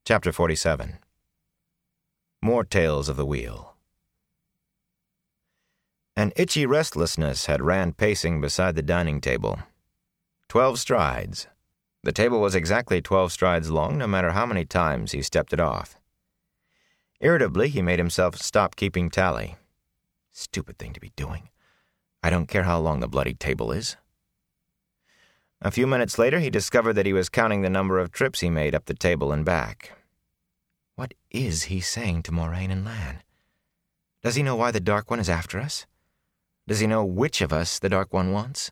Chapter 47. More Tales of the Wheel. An itchy restlessness had Rand pacing beside the dining table. 12 strides. The table was exactly 12 strides long, no matter how many times he stepped it off. Irritably, he made himself stop keeping tally. Stupid thing to be doing. I don't care how long the bloody table is. A few minutes later, he discovered that he was counting the number of trips he made up the table and back. What is he saying to Moraine and Lan? Does he know why the Dark One is after us? Does he know which of us the Dark One wants?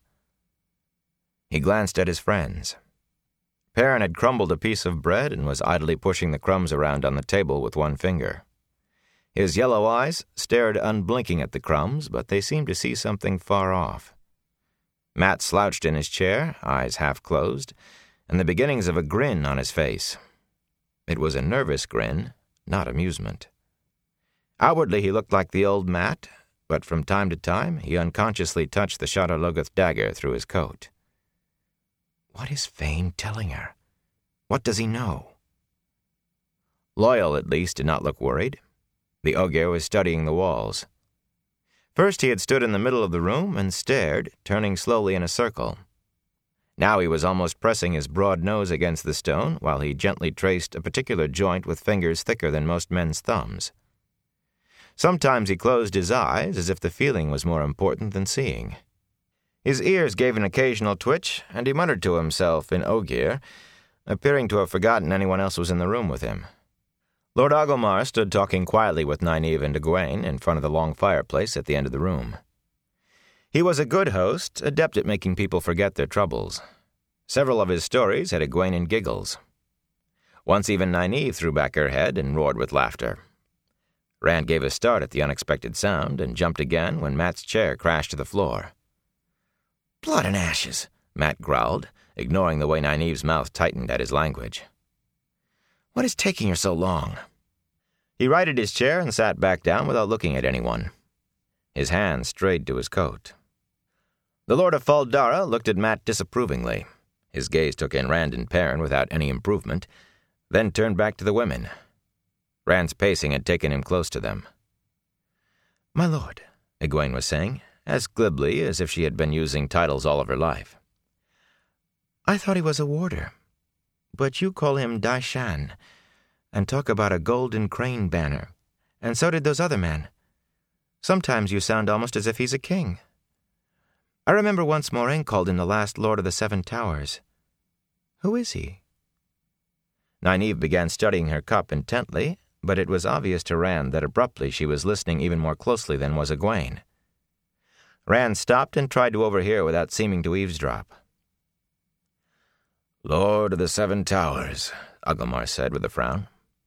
He glanced at his friends. Perrin had crumbled a piece of bread and was idly pushing the crumbs around on the table with one finger. His yellow eyes stared unblinking at the crumbs, but they seemed to see something far off. Mat slouched in his chair, eyes half closed, and the beginnings of a grin on his face. It was a nervous grin, not amusement. Outwardly he looked like the old Mat, but from time to time he unconsciously touched the Shada Logoth dagger through his coat. What is Fane telling her? What does he know? Loial, at least, did not look worried. The Ogier was studying the walls. First he had stood in the middle of the room and stared, turning slowly in a circle. Now he was almost pressing his broad nose against the stone while he gently traced a particular joint with fingers thicker than most men's thumbs. Sometimes he closed his eyes as if the feeling was more important than seeing. His ears gave an occasional twitch, and he muttered to himself in Ogier, appearing to have forgotten anyone else was in the room with him. Lord Agilmar stood talking quietly with Nynaeve and Egwene in front of the long fireplace at the end of the room. He was a good host, adept at making people forget their troubles. Several of his stories had Egwene in giggles. Once even Nynaeve threw back her head and roared with laughter. Rand gave a start at the unexpected sound and jumped again when Mat's chair crashed to the floor. "Blood and ashes," Mat growled, ignoring the way Nynaeve's mouth tightened at his language. "What is taking her so long?" He righted his chair and sat back down without looking at anyone. His hand strayed to his coat. The Lord of Fal Dara looked at Mat disapprovingly. His gaze took in Rand and Perrin without any improvement, then turned back to the women. Rand's pacing had taken him close to them. "My lord," Egwene was saying, as glibly as if she had been using titles all of her life. "I thought he was a warder. But you call him Daishan, and talk about a golden crane banner, and so did those other men. Sometimes you sound almost as if he's a king. I remember once Moraine called him the last Lord of the Seven Towers. Who is he?" Nynaeve began studying her cup intently, but it was obvious to Rand that abruptly she was listening even more closely than was Egwene. Rand stopped and tried to overhear without seeming to eavesdrop. "Lord of the Seven Towers," Agilmar said with a frown.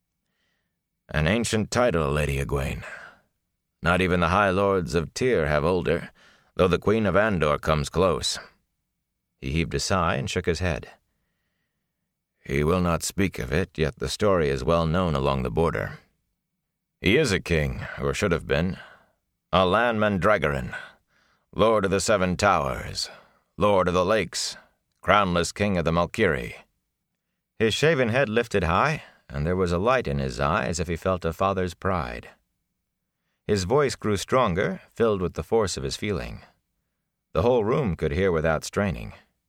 "An ancient title, Lady Egwene. Not even the High Lords of Tyr have older, though the Queen of Andor comes close." He heaved a sigh and shook his head. "He will not speak of it, yet the story is well known along the border. He is a king, or should have been. Alan Mandragoran, Lord of the Seven Towers, Lord of the Lakes, crownless king of the Malkiri." His shaven head lifted high, and there was a light in his eye as if he felt a father's pride. His voice grew stronger, filled with the force of his feeling. The whole room could hear without straining.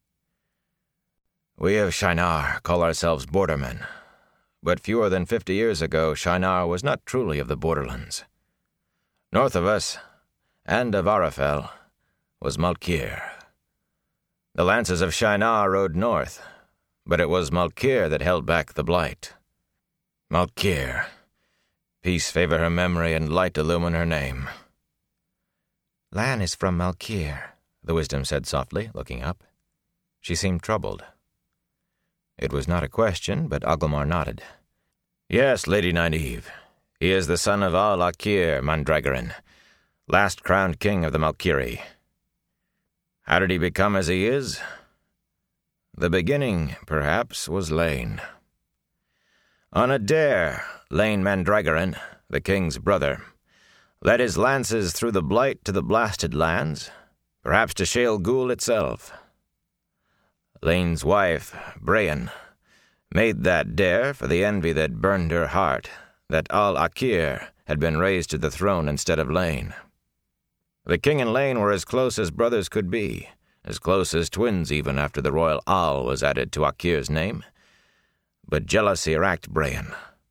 "We of Shienar call ourselves bordermen, but fewer than 50 years ago Shienar was not truly of the borderlands. North of us, and of Arafel, was Malkir. The lances of Shienar rode north, but it was Malkir that held back the blight. Malkir. Peace favor her memory and light illumine her name." "Lan is from Malkir," the wisdom said softly, looking up. She seemed troubled. It was not a question, but Agilmar nodded. "Yes, Lady Nynaeve. He is the son of Al-Akir Mandragoran, last crowned king of the Malkiri. How did he become as he is? The beginning, perhaps, was Lane. On a dare, Lane Mandragoran, the king's brother, led his lances through the blight to the blasted lands, perhaps to Shale Ghul itself. Lane's wife, Brean, made that dare for the envy that burned her heart, that Al-Akir had been raised to the throne instead of Lane. The king and Lane were as close as brothers could be, as close as twins even after the royal Al was added to Akir's name. But jealousy racked Brian.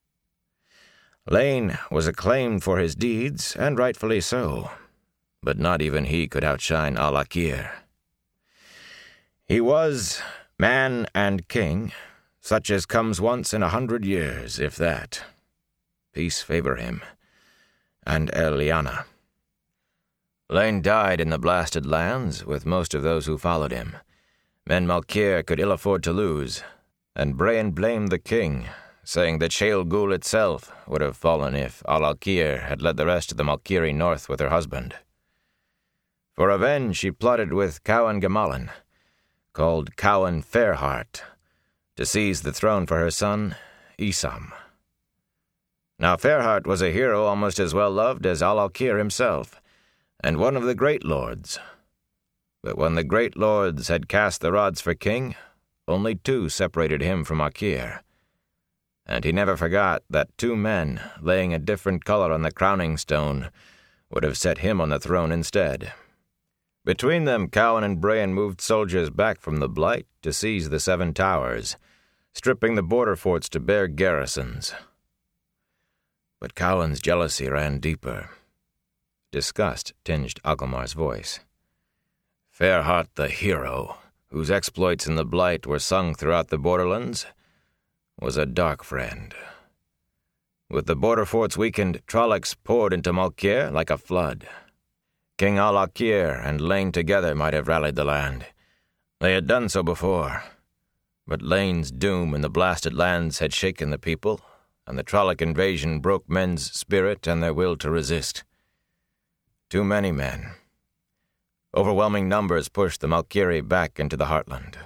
Lane was acclaimed for his deeds, and rightfully so, but not even he could outshine Al-Akir. He was man and king, such as comes once in 100 years, if that. Peace favor him, and Eliana. Lane died in the blasted lands with most of those who followed him, men Malkir could ill afford to lose, and Brian blamed the king, saying that Shael Ghul itself would have fallen if Al-Akir had led the rest of the Malkiri north with her husband. For revenge she plotted with Cowan Gamalin, called Cowan Fairheart, to seize the throne for her son, Isam. Now Fairheart was a hero almost as well loved as Al-Akir himself, and one of the great lords. But when the great lords had cast the rods for king, only 2 separated him from Akir, and he never forgot that 2 men laying a different color on the crowning stone would have set him on the throne instead. Between them, Cowan and Brian moved soldiers back from the Blight to seize the 7 towers, stripping the border forts to bare garrisons. But Cowan's jealousy ran deeper. Disgust tinged Agelmar's voice. Fairheart the hero, whose exploits in the Blight were sung throughout the borderlands, was a dark friend. With the border forts weakened, Trollocs poured into Malkir like a flood. King Al-Akir and Lane together might have rallied the land. They had done so before, but Lane's doom in the blasted lands had shaken the people, and the Trolloc invasion broke men's spirit and their will to resist. Too many men. Overwhelming numbers pushed the Malkiri back into the heartland.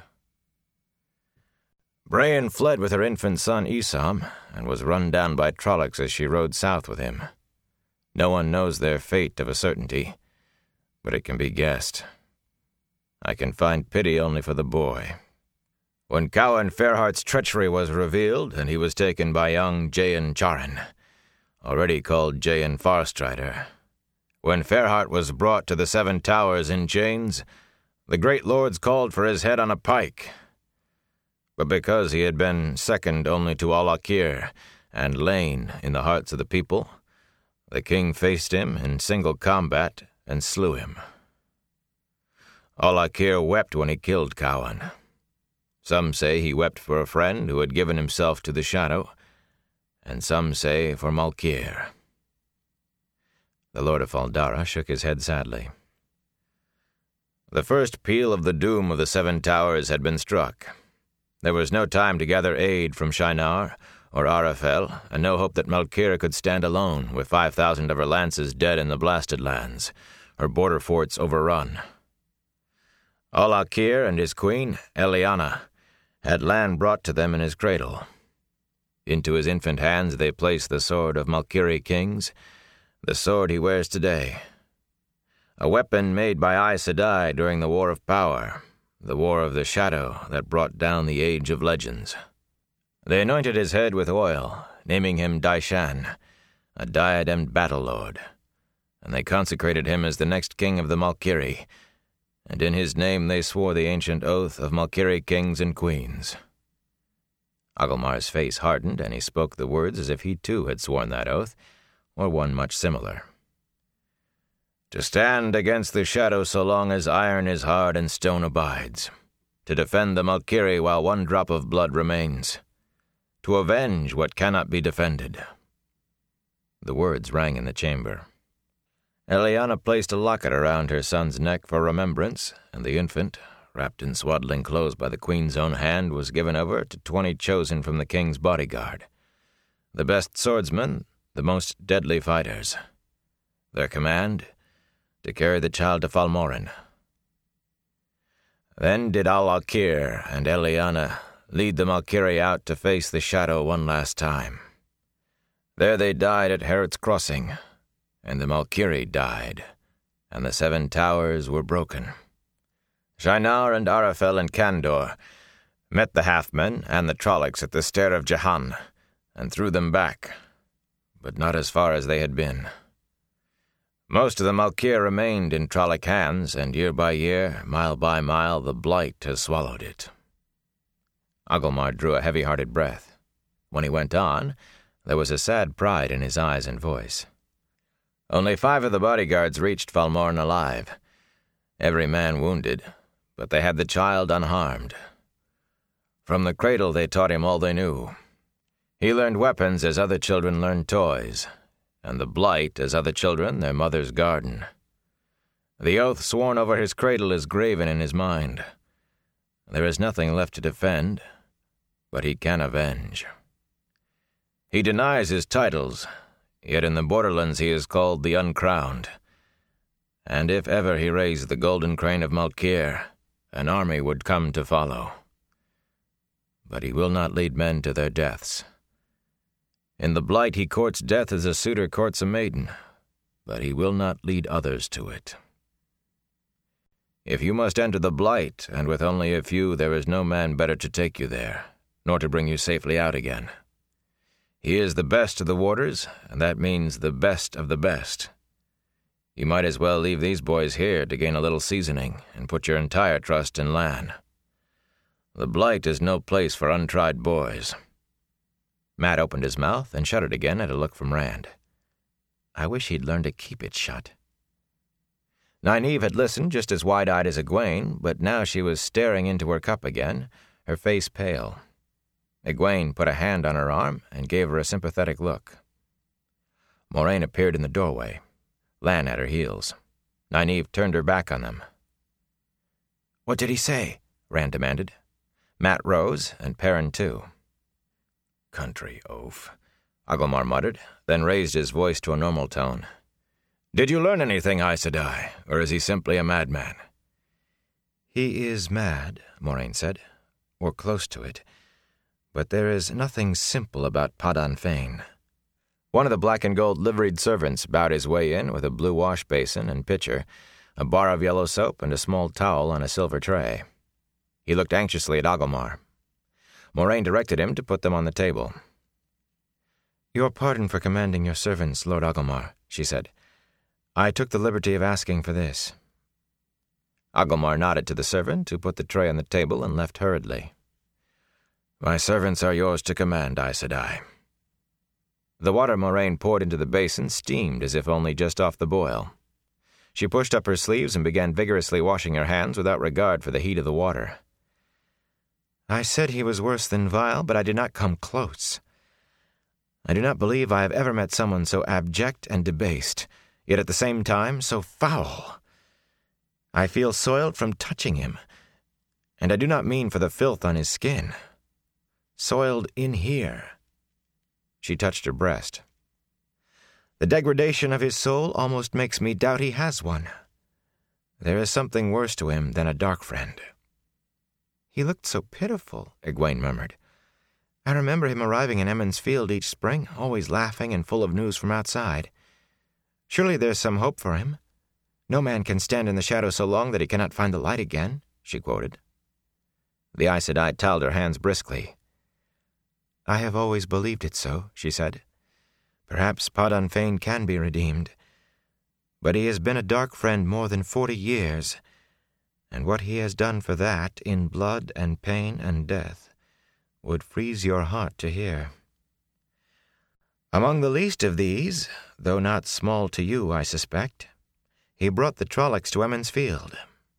Brian fled with her infant son Isam, and was run down by Trollocs as she rode south with him. No one knows their fate of a certainty, but it can be guessed. I can find pity only for the boy. When Cowan Fairheart's treachery was revealed, and he was taken by young Jayan Charin, already called Jayan Farstrider, when Fairheart was brought to the 7 towers in chains, the great lords called for his head on a pike. But because he had been second only to Al-Akir and Lane in the hearts of the people, the king faced him in single combat and slew him. Al-Akir wept when he killed Cowan. Some say he wept for a friend who had given himself to the shadow, and some say for Malkir. The Lord of Faldara shook his head sadly. The first peal of the doom of the 7 towers had been struck. There was no time to gather aid from Shinar or Arafel, and no hope that Malkir could stand alone with 5,000 of her lances dead in the blasted lands, her border forts overrun. Al-Akir and his queen, Eliana, had land brought to them in his cradle. Into his infant hands they placed the sword of Malkiri kings, the sword he wears today. A weapon made by Aes Sedai during the War of Power, the War of the Shadow that brought down the Age of Legends. They anointed his head with oil, naming him Daishan, a diademed battle-lord, and they consecrated him as the next king of the Malkiri, and in his name they swore the ancient oath of Malkiri kings and queens. Agelmar's face hardened, and he spoke the words as if he too had sworn that oath, or one much similar. To stand against the shadow so long as iron is hard and stone abides. To defend the Malkiri while one drop of blood remains. To avenge what cannot be defended. The words rang in the chamber. Eliana placed a locket around her son's neck for remembrance, and the infant, wrapped in swaddling clothes by the queen's own hand, was given over to 20 chosen from the king's bodyguard. The best swordsmen, the most deadly fighters. Their command, to carry the child to Falmorin. Then did Al-Akir and Eliana lead the Malkiri out to face the shadow one last time. There they died at Herod's Crossing, and the Malkiri died, and the 7 towers were broken. Shinar and Arafel and Kandor met the half-men and the Trollocs at the Stair of Jehan, and threw them back, but not as far as they had been. Most of the Malkir remained in Trolloc hands, and year by year, mile by mile, the blight has swallowed it. Agelmar drew a heavy-hearted breath. When he went on, there was a sad pride in his eyes and voice. Only 5 of the bodyguards reached Falmorn alive, every man wounded, but they had the child unharmed. From the cradle they taught him all they knew. He learned weapons as other children learned toys, and the blight as other children their mother's garden. The oath sworn over his cradle is graven in his mind. There is nothing left to defend, but he can avenge. He denies his titles, yet in the borderlands he is called the Uncrowned. And if ever he raised the golden crane of Malkir, an army would come to follow. But he will not lead men to their deaths. In the blight he courts death as a suitor courts a maiden, but he will not lead others to it. If you must enter the blight, and with only a few, there is no man better to take you there, nor to bring you safely out again. He is the best of the warders, and that means the best of the best. You might as well leave these boys here to gain a little seasoning and put your entire trust in Lan. The blight is no place for untried boys. Matt opened his mouth and shut it again at a look from Rand. I wish he'd learned to keep it shut. Nynaeve had listened just as wide-eyed as Egwene, but now she was staring into her cup again, her face pale. Egwene put a hand on her arm and gave her a sympathetic look. Moraine appeared in the doorway, Lan at her heels. Nynaeve turned her back on them. What did he say? Rand demanded. Matt rose, and Perrin too. Country oaf, Agelmar muttered, then raised his voice to a normal tone. Did you learn anything, Aes Sedai, or is he simply a madman? He is mad, Moraine said, or close to it. But there is nothing simple about Padan Fain. One of the black-and-gold liveried servants bowed his way in with a blue wash basin and pitcher, a bar of yellow soap, and a small towel on a silver tray. He looked anxiously at Agelmar. Moraine directed him to put them on the table. Your pardon for commanding your servants, Lord Agelmar, she said. I took the liberty of asking for this. Agelmar nodded to the servant, who put the tray on the table and left hurriedly. My servants are yours to command, Aes Sedai. The water Moraine poured into the basin steamed as if only just off the boil. She pushed up her sleeves and began vigorously washing her hands without regard for the heat of the water. I said he was worse than vile, but I did not come close. I do not believe I have ever met someone so abject and debased, yet at the same time so foul. I feel soiled from touching him, and I do not mean for the filth on his skin. Soiled in here. She touched her breast. The degradation of his soul almost makes me doubt he has one. There is something worse to him than a dark friend. He looked so pitiful, Egwene murmured. I remember him arriving in Emond's Field each spring, always laughing and full of news from outside. Surely there's some hope for him. No man can stand in the shadow so long that he cannot find the light again, she quoted. The Aes Sedai toweled her hands briskly. I have always believed it so, she said. Perhaps Padan Fain can be redeemed. But he has been a dark friend more than 40 years, and what he has done for that, in blood and pain and death, would freeze your heart to hear. Among the least of these, though not small to you, I suspect, he brought the Trollocs to Emond's Field.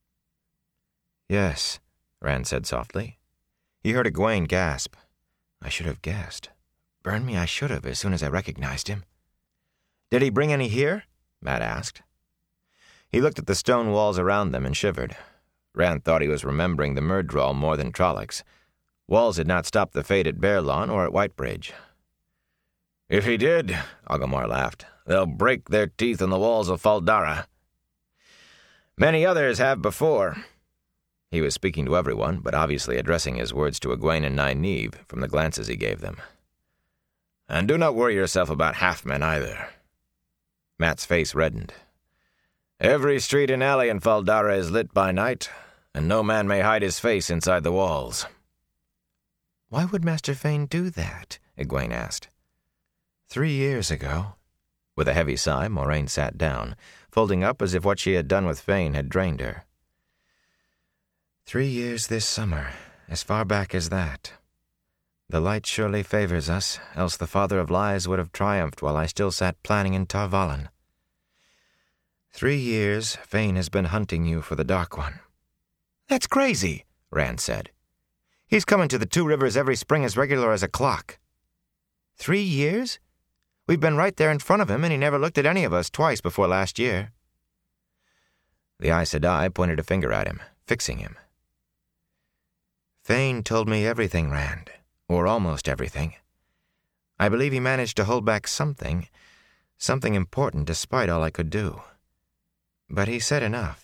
Yes, Rand said softly. He heard Egwene gasp. I should have guessed. Burn me, I should have, as soon as I recognized him. Did he bring any here? Matt asked. He looked at the stone walls around them and shivered. Rand thought he was remembering the Myrddraal more than Trollocs. Walls had not stopped the fate at Bear Lawn or at Whitebridge. If he did, Agelmar laughed, they'll break their teeth on the walls of Fal Dara. Many others have before. He was speaking to everyone, but obviously addressing his words to Egwene and Nynaeve from the glances he gave them. And do not worry yourself about half-men either. Matt's face reddened. Every street and alley in Fal Dara is lit by night, and no man may hide his face inside the walls. Why would Master Fane do that? Egwene asked. 3 years ago. With a heavy sigh, Moraine sat down, folding up as if what she had done with Fane had drained her. 3 years this summer, as far back as that. The light surely favors us, else the Father of Lies would have triumphed while I still sat planning in Tar Valon. 3 years, Fane has been hunting you for the Dark One. That's crazy, Rand said. He's coming to the Two Rivers every spring as regular as a clock. 3 years? We've been right there in front of him, and he never looked at any of us twice before last year. The Aes Sedai pointed a finger at him, fixing him. Fane told me everything, Rand, or almost everything. I believe he managed to hold back something important despite all I could do. But he said enough.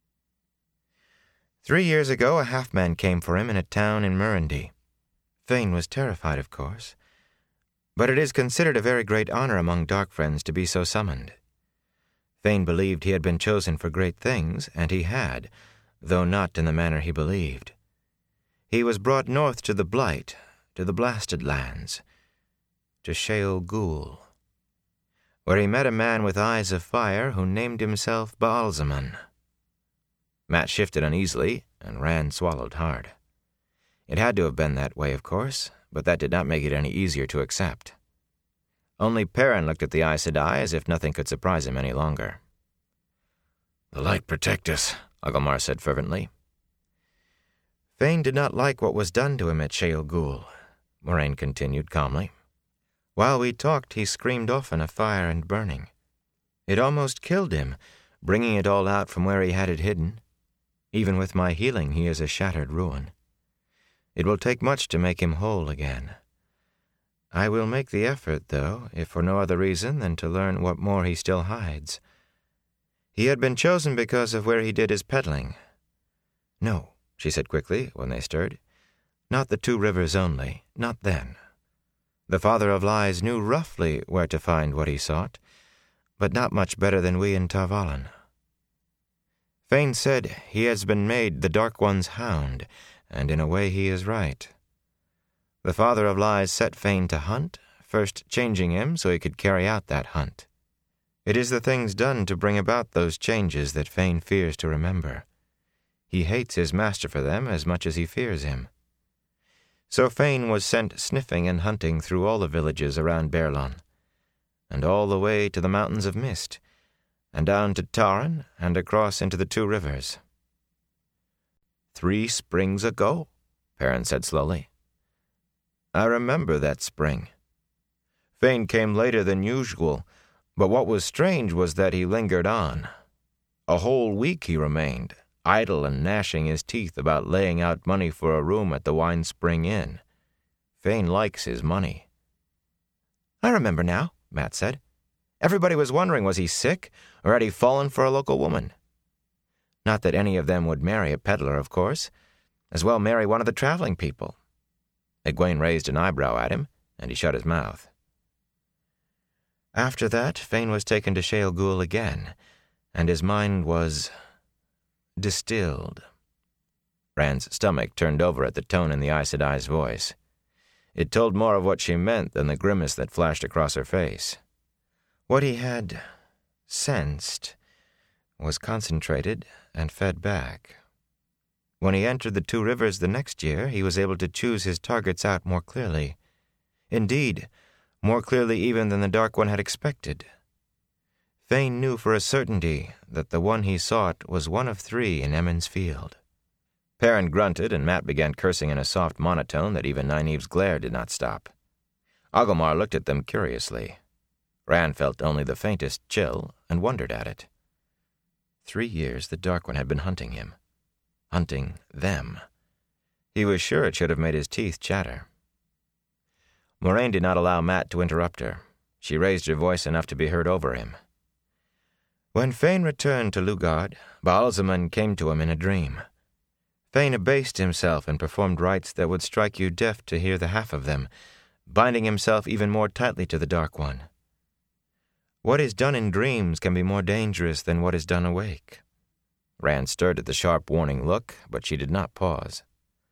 3 years ago, a half-man came for him in a town in Murandy. Fane was terrified, of course, but it is considered a very great honor among Dark Friends to be so summoned. Fane believed he had been chosen for great things, and he had, though not in the manner he believed. He was brought north to the Blight, to the Blasted Lands, to Sheol Ghul, where he met a man with eyes of fire who named himself Baalzaman. Mat shifted uneasily, and Rand swallowed hard. It had to have been that way, of course, but that did not make it any easier to accept. Only Perrin looked at the Aes Sedai as if nothing could surprise him any longer. The light protect us, Agilmar said fervently. Fane did not like what was done to him at Sheol Ghul, Moraine continued calmly. While we talked, he screamed often of fire and burning. It almost killed him, bringing it all out from where he had it hidden. Even with my healing, he is a shattered ruin. It will take much to make him whole again. I will make the effort, though, if for no other reason than to learn what more he still hides. He had been chosen because of where he did his peddling. No, she said quickly when they stirred. Not the Two Rivers only, not then. The Father of Lies knew roughly where to find what he sought, but not much better than we in Tar Valon. Fane said he has been made the Dark One's hound, and in a way he is right. The Father of Lies set Fane to hunt, first changing him so he could carry out that hunt. It is the things done to bring about those changes that Fane fears to remember. He hates his master for them as much as he fears him. So Fane was sent sniffing and hunting through all the villages around Baerlon, and all the way to the Mountains of Mist, and down to Taran, and across into the Two Rivers. 3 springs ago, Perrin said slowly. I remember that spring. Fane came later than usual, but what was strange was that he lingered on. A whole week he remained, idle and gnashing his teeth about laying out money for a room at the Wine Spring Inn. Fane likes his money. I remember now, Mat said. Everybody was wondering, was he sick, or had he fallen for a local woman? Not that any of them would marry a peddler, of course. As well marry one of the traveling people. Egwene raised an eyebrow at him, and he shut his mouth. After that, Fane was taken to Sheol Ghul again, and his mind was distilled. Rand's stomach turned over at the tone in the Aes Sedai's voice. It told more of what she meant than the grimace that flashed across her face. What he had sensed was concentrated and fed back. When he entered the Two Rivers the next year, he was able to choose his targets out more clearly. Indeed, more clearly even than the Dark One had expected. Fane knew for a certainty that the one he sought was one of 3 in Emond's Field. Perrin grunted, and Mat began cursing in a soft monotone that even Nynaeve's glare did not stop. Agilmar looked at them curiously. Rand felt only the faintest chill and wondered at it. 3 years the Dark One had been hunting him. Hunting them. He was sure it should have made his teeth chatter. Moraine did not allow Mat to interrupt her. She raised her voice enough to be heard over him. When Fane returned to Lugard, Baalzaman came to him in a dream. Fane abased himself and performed rites that would strike you deaf to hear the half of them, binding himself even more tightly to the Dark One. What is done in dreams can be more dangerous than what is done awake. Rand stirred at the sharp warning look, but she did not pause.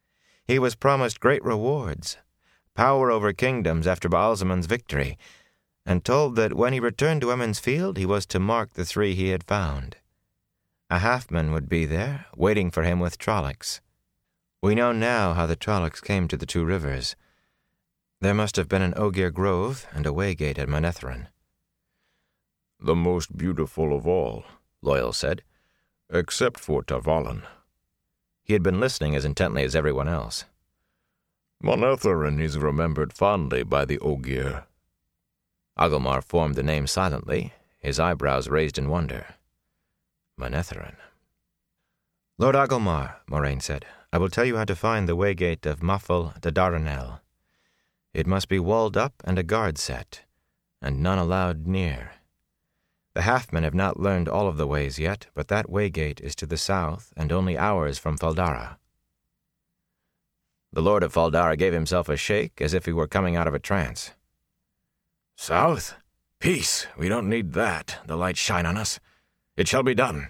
He was promised great rewards, power over kingdoms after Baalzaman's victory, and told that when he returned to Emond's Field he was to mark the 3 he had found. A halfman would be there, waiting for him with Trollocs. We know now how the Trollocs came to the 2 rivers. There must have been an Ogier grove and a waygate at Manetheren. "The most beautiful of all," Loial said, "except for Tavalen." He had been listening as intently as everyone else. "Manetheren is remembered fondly by the Ogier." Agilmar formed the name silently, his eyebrows raised in wonder. Manetheren. "Lord Agilmar," Moraine said, "I will tell you how to find the waygate of Muffle de Darenel. It must be walled up and a guard set, and none allowed near. The halfmen have not learned all of the ways yet, but that waygate is to the south and only hours from Faldara." The Lord of Faldara gave himself a shake as if he were coming out of a trance. "South? Peace, we don't need that. The lights shine on us. It shall be done."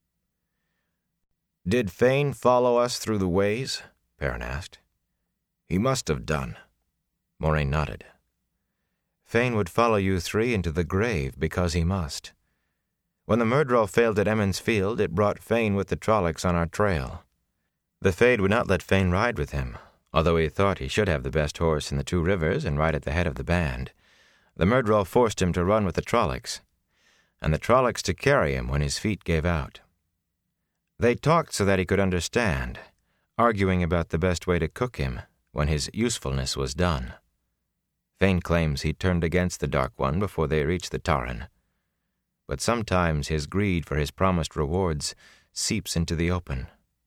"Did Fane follow us through the ways?" Perrin asked. "He must have done." Moraine nodded. "Fane would follow you 3 into the grave because he must. When the Myrddraal failed at Emond's Field, it brought Fane with the Trollocs on our trail. The Fade would not let Fane ride with him, although he thought he should have the best horse in the 2 rivers and ride at the head of the band. The Myrddraal forced him to run with the Trollocs, and the Trollocs to carry him when his feet gave out. They talked so that he could understand, arguing about the best way to cook him when his usefulness was done. Fane claims he turned against the Dark One before they reached the Tauren, but sometimes his greed for his promised rewards seeps into the open.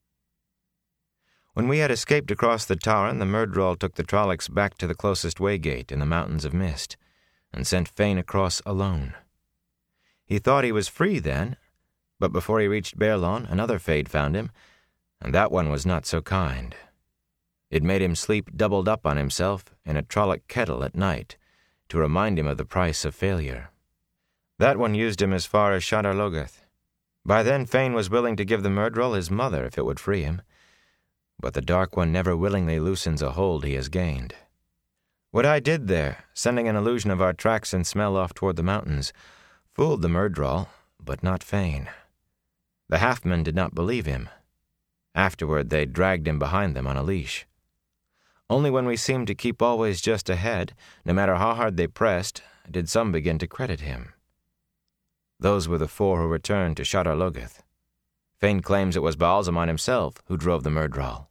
When we had escaped across the Tauren, the Myrddraal took the Trollocs back to the closest waygate in the Mountains of Mist, and sent Fane across alone. He thought he was free then, but before he reached Baerlon, another Fade found him, and that one was not so kind. It made him sleep doubled up on himself in a Trolloc kettle at night to remind him of the price of failure. That one used him as far as Shadar Logoth. By then Fane was willing to give the Myrddraal his mother if it would free him, but the Dark One never willingly loosens a hold he has gained. What I did there, sending an illusion of our tracks and smell off toward the mountains, fooled the Myrddraal, but not Fane. The halfmen did not believe him. Afterward they dragged him behind them on a leash. Only when we seemed to keep always just ahead, no matter how hard they pressed, did some begin to credit him. Those were the 4 who returned to Shadar Logoth. Fane claims it was Baalzaman himself who drove the Myrddraal.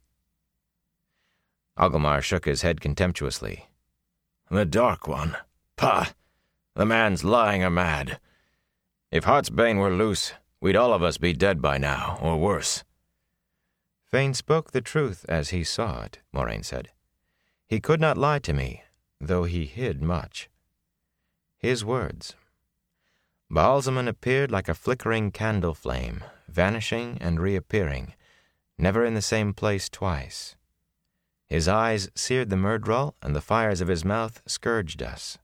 Agilmar shook his head contemptuously. "The Dark One? Pah! The man's lying or mad. If Heartsbane were loose, we'd all of us be dead by now, or worse." Fane spoke the truth as he saw it, Moraine said. He could not lie to me, though he hid much. His words. Baalzaman appeared like a flickering candle flame, vanishing and reappearing, never in the same place twice. His eyes seared the Myrddraal, and the fires of his mouth scourged us.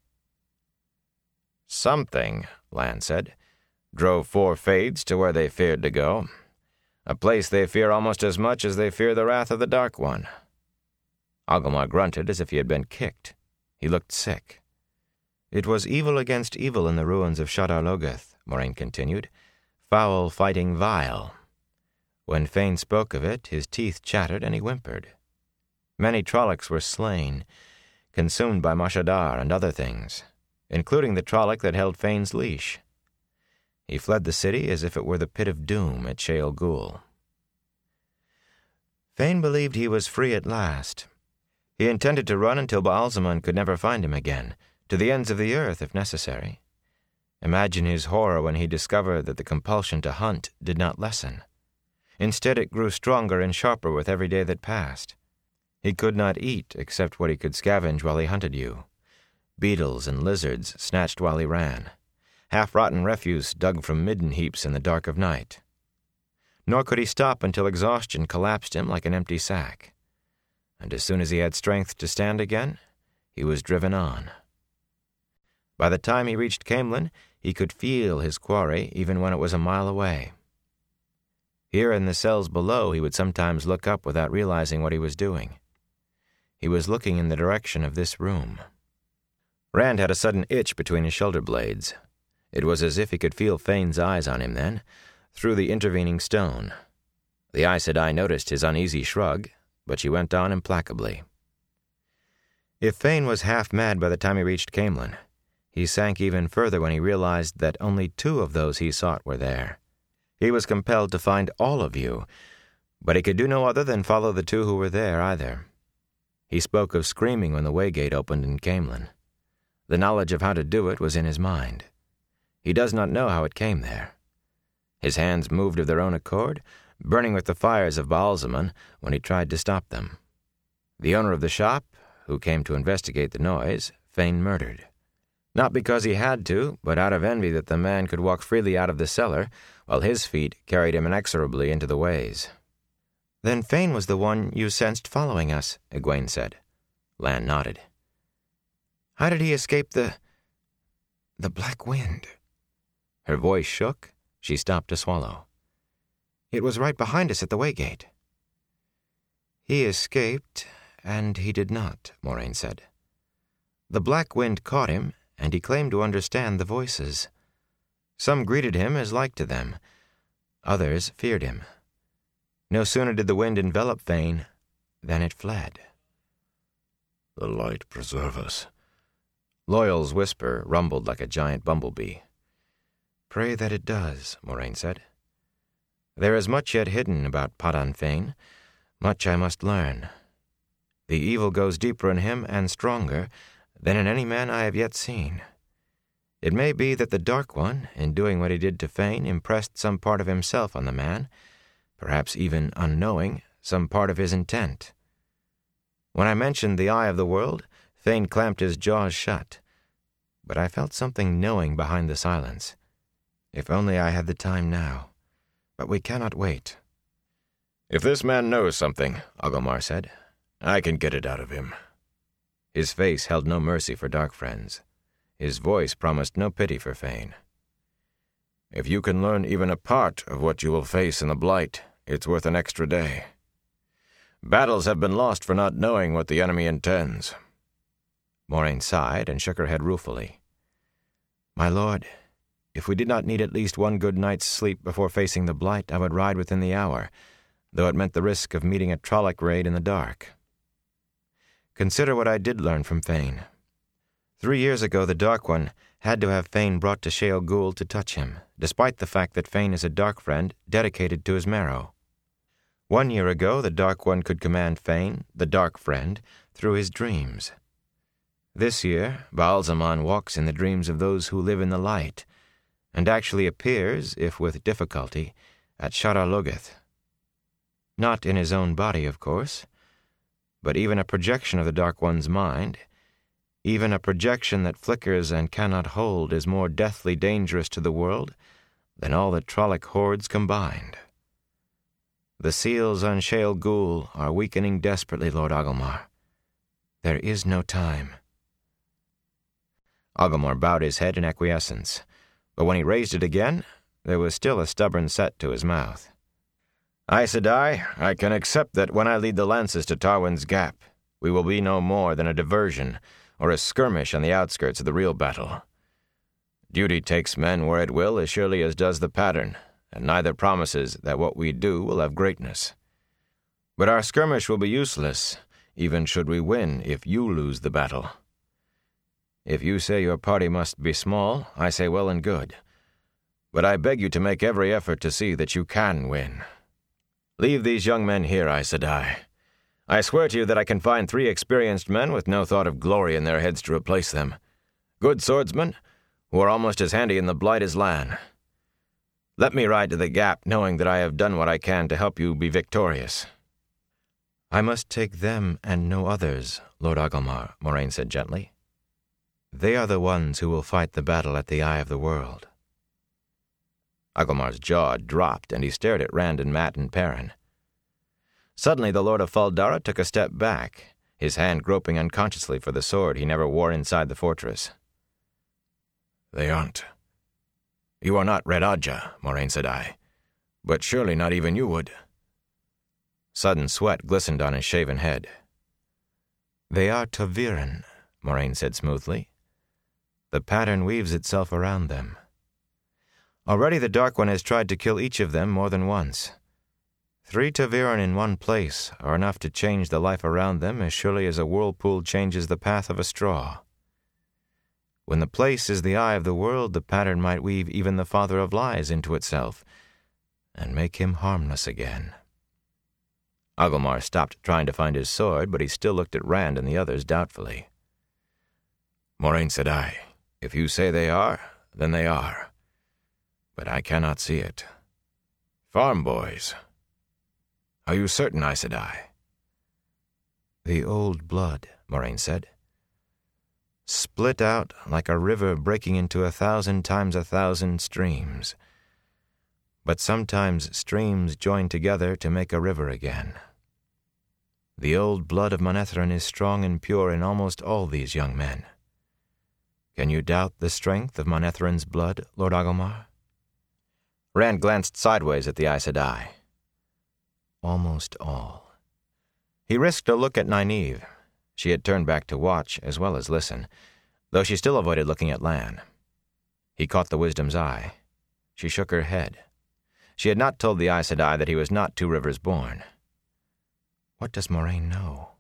"Something," Lan said, "drove 4 Fades to where they feared to go. A place they fear almost as much as they fear the wrath of the Dark One." Agilmar grunted as if he had been kicked. He looked sick. "It was evil against evil in the ruins of Shadar Logoth," Moraine continued, "foul fighting vile. When Fane spoke of it, his teeth chattered and he whimpered. Many Trollocs were slain, consumed by Mashadar and other things, including the Trolloc that held Fane's leash. He fled the city as if it were the pit of doom at Shael Ghul. Fane believed he was free at last. He intended to run until Baalzaman could never find him again, to the ends of the earth if necessary. Imagine his horror when he discovered that the compulsion to hunt did not lessen. Instead, it grew stronger and sharper with every day that passed. He could not eat except what he could scavenge while he hunted you. Beetles and lizards snatched while he ran. Half-rotten refuse dug from midden heaps in the dark of night. Nor could he stop until exhaustion collapsed him like an empty sack. And as soon as he had strength to stand again, he was driven on. By the time he reached Caemlyn, he could feel his quarry even when it was a mile away. Here in the cells below, he would sometimes look up without realizing what he was doing. He was looking in the direction of this room. Rand had a sudden itch between his shoulder blades. It was as if he could feel Fane's eyes on him then, through the intervening stone. The Aes Sedai noticed his uneasy shrug, but she went on implacably. If Fane was half mad by the time he reached Caemlyn, he sank even further when he realized that only 2 of those he sought were there. He was compelled to find all of you, but he could do no other than follow the 2 who were there either. He spoke of screaming when the waygate opened in Caemlyn. The knowledge of how to do it was in his mind. He does not know how it came there. His hands moved of their own accord, burning with the fires of Baalzamon when he tried to stop them. The owner of the shop, who came to investigate the noise, Fane murdered. Not because he had to, but out of envy that the man could walk freely out of the cellar, while his feet carried him inexorably into the ways. "Then Fane was the one you sensed following us," Egwene said. Lan nodded. "How did he escape the Black Wind?" Her voice shook. She stopped to swallow. "It was right behind us at the waygate." "He escaped, and he did not," Moraine said. "The Black Wind caught him, and he claimed to understand the voices. Some greeted him as like to them. Others feared him. No sooner did the wind envelop Fane than it fled." "The light preserve us." Loyal's whisper rumbled like a giant bumblebee. "Pray that it does," Moraine said. "There is much yet hidden about Padan Fain, much I must learn. The evil goes deeper in him and stronger than in any man I have yet seen. It may be that the Dark One, in doing what he did to Fain, impressed some part of himself on the man, perhaps even unknowing, some part of his intent. When I mentioned the Eye of the World, Fain clamped his jaws shut, but I felt something knowing behind the silence. If only I had the time now. But we cannot wait." "If this man knows something," Agomar said, "I can get it out of him." His face held no mercy for dark friends. His voice promised no pity for Fane. "If you can learn even a part of what you will face in the Blight, it's worth an extra day. Battles have been lost for not knowing what the enemy intends." Moraine sighed and shook her head ruefully. "My lord, if we did not need at least one good night's sleep before facing the Blight, I would ride within the hour, though it meant the risk of meeting a Trolloc raid in the dark. Consider what I did learn from Fane. 3 years ago the Dark One had to have Fane brought to Shale Ghul to touch him, despite the fact that Fane is a Dark Friend dedicated to his marrow. 1 year ago the Dark One could command Fane, the Dark Friend, through his dreams. This year Baalzamon walks in the dreams of those who live in the light, and actually appears, if with difficulty, at Shadar Logoth. Not in his own body, of course, but even a projection of the Dark One's mind, even a projection that flickers and cannot hold, is more deathly dangerous to the world than all the Trolloc hordes combined. The seals on Shale Ghul are weakening desperately, Lord Agomar. There is no time." Agomar bowed his head in acquiescence, but when he raised it again, there was still a stubborn set to his mouth. "Aes Sedai, I can accept that when I lead the lances to Tarwin's Gap, we will be no more than a diversion or a skirmish on the outskirts of the real battle. Duty takes men where it will as surely as does the pattern, and neither promises that what we do will have greatness. But our skirmish will be useless, even should we win, if you lose the battle. If you say your party must be small, I say well and good. But I beg you to make every effort to see that you can win. Leave these young men here, Aes Sedai. I swear to you that I can find 3 experienced men with no thought of glory in their heads to replace them. Good swordsmen, who are almost as handy in the Blight as Lan. Let me ride to the Gap, knowing that I have done what I can to help you be victorious." "I must take them and no others, Lord Agomar," Moraine said gently. "They are the ones who will fight the battle at the Eye of the World." Agomar's jaw dropped, and he stared at Rand and Mat and Perrin. Suddenly the Lord of Faldara took a step back, his hand groping unconsciously for the sword he never wore inside the fortress. "They aren't. You are not Red Ajah," Moraine said. "But surely not even you would." Sudden sweat glistened on his shaven head. They are ta'veren, Moraine said smoothly. The pattern weaves itself around them. Already the Dark One has tried to kill each of them more than once. 3 ta'veren in one place are enough to change the life around them as surely as a whirlpool changes the path of a straw. When the place is the eye of the world, the pattern might weave even the father of lies into itself and make him harmless again. Agelmar stopped trying to find his sword, but he still looked at Rand and the others doubtfully. Moraine said, if you say they are, then they are. But I cannot see it. Farm boys. Are you certain, Aes Sedai? The old blood, Moraine said. Split out like a river breaking into 1,000 times 1,000 streams. But sometimes streams join together to make a river again. The old blood of Manetheren is strong and pure in almost all these young men. Can you doubt the strength of Manetheren's blood, Lord Agelmar? Rand glanced sideways at the Aes Sedai. Almost all. He risked a look at Nynaeve. She had turned back to watch as well as listen, though she still avoided looking at Lan. He caught the Wisdom's eye. She shook her head. She had not told the Aes Sedai that he was not Two Rivers born. What does Moraine know?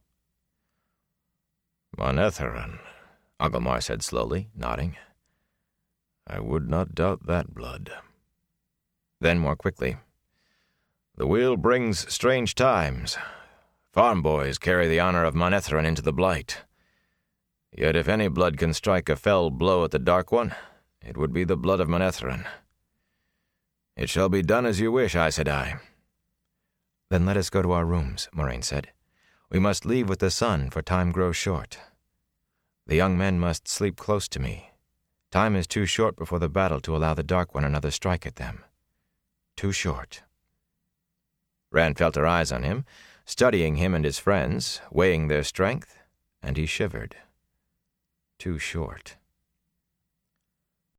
Manetheren, Agelmar said slowly, nodding. I would not doubt that blood. Then more quickly, the wheel brings strange times. Farm boys carry the honor of Manetheren into the Blight. Yet if any blood can strike a fell blow at the Dark One, it would be the blood of Manetheren. It shall be done as you wish, Aes Sedai. Then let us go to our rooms, Moraine said. We must leave with the sun, for time grows short. The young men must sleep close to me. Time is too short before the battle to allow the Dark One another strike at them. Too short. Rand felt her eyes on him, studying him and his friends, weighing their strength, and he shivered. Too short.